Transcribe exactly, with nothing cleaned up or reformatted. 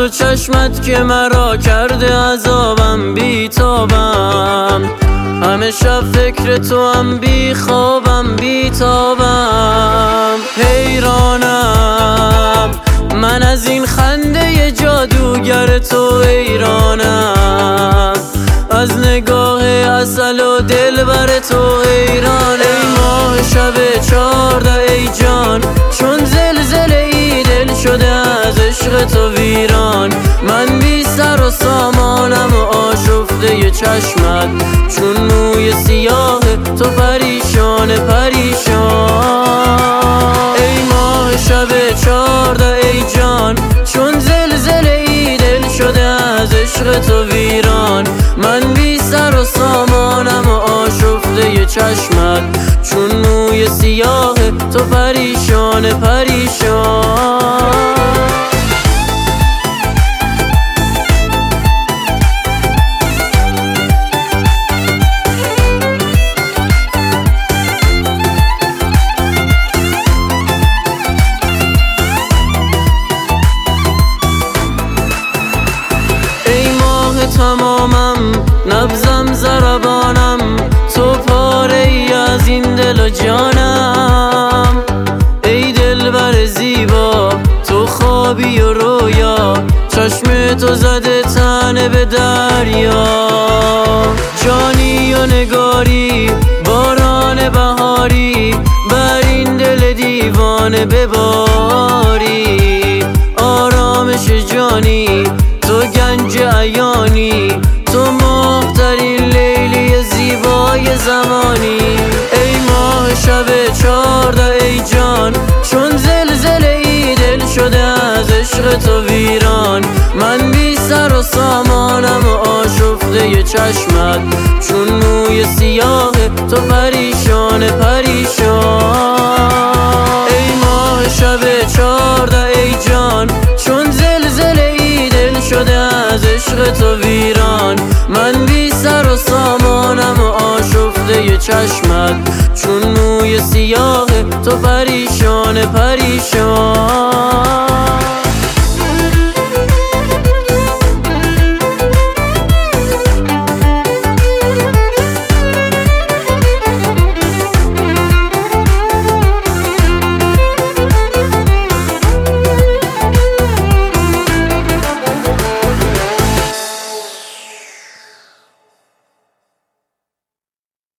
دو چشمت که مرا کرده عذابم بیتابم، همه شب فکر تو هم بی خوابم بیتابم. حیرانم من از این خنده جادوگر تو، حیرانم از نگاه عسل و دلبر تو، حیرانم. ای ماه شب چارده ای جان، چون زلزله ای دل شده از عشق تو ویران. من بی سر و سامانم و آشفته چشمت، چون موی سیاه تو پریشان پریشان. ای ماه شب چارده ای جان، چون زلزله ای دل شده از عشق تو ویران. من بی سر و سامانم و آشفته چشمت، چون موی سیاه تو پریشان پریشان. تمامم نبضم ضربانم، تو پاره ای از این دل و جانم. ای دلبر زیبا تو خوابی و رویا، چشم تو زده تنه به دریا. جانی و نگاری باران بهاری، بر این دل دیوانه بباری. آرامش جانی تو گنج عیانی، تو ماه‌ترین لیلی زیبای زمانی. ای ماه شب چارده ای جان، چون زلزله ای دل شده از عشق تو ویران. من بی سر و سامانم و آشفته چشمت، چون موی سیاه تو پریشان پریشان. ای ماه شب چارده ای جان، چون زلزله ای دل شده از عشق تو ویران. من بی سر و سامانم و آشفته چشمت، چون موی سیاه تو پریشان پریشان.